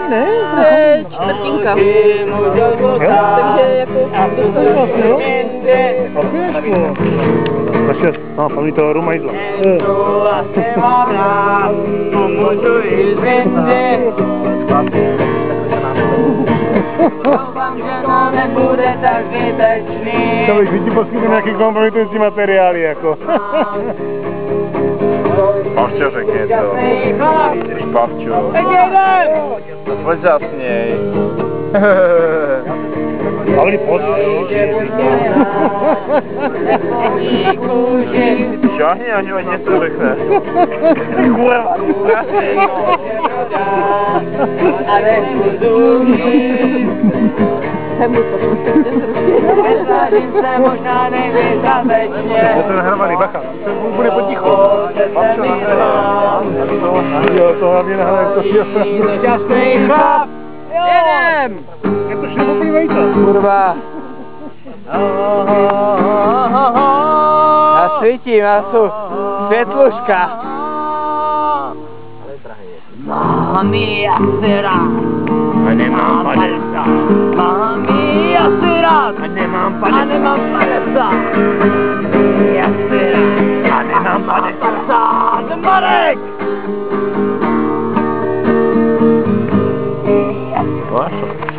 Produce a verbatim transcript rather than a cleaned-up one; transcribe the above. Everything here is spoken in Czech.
ne? To je čtvrtinka. Takže jako dostala. A chvíličku. Takže, no, paní to Ruma jídla. Doufám, že to nebude tak zbytečný. To bych ti poskytl nějaký kompromitující materiály, jako. Pavčo, řekni něco. Ježíš Pavčo. Tak jedem! No pojď zasněj. Pavli, pojď. Šáhni, až ať něco řekne. Kurva, Ale budu Jsem mu to prostě zrušil. Nesnažím se možná nevystatečně. Je to nahrávaný, bacha. To bude potichu. Pavčo, nahraje. Jo, to hlavně nahraje, to si opravdu. Šťastný chlap! Jedem! Je to šli poplývejte. Kurva. Já svítím, já jsou světluška. Mám ji asi rád. A nemám padesát. Mám ji asi rád. A nemám A padesát. nemám padesát. Já si rád. A nemám padesát. padesát. Marek! Máš to.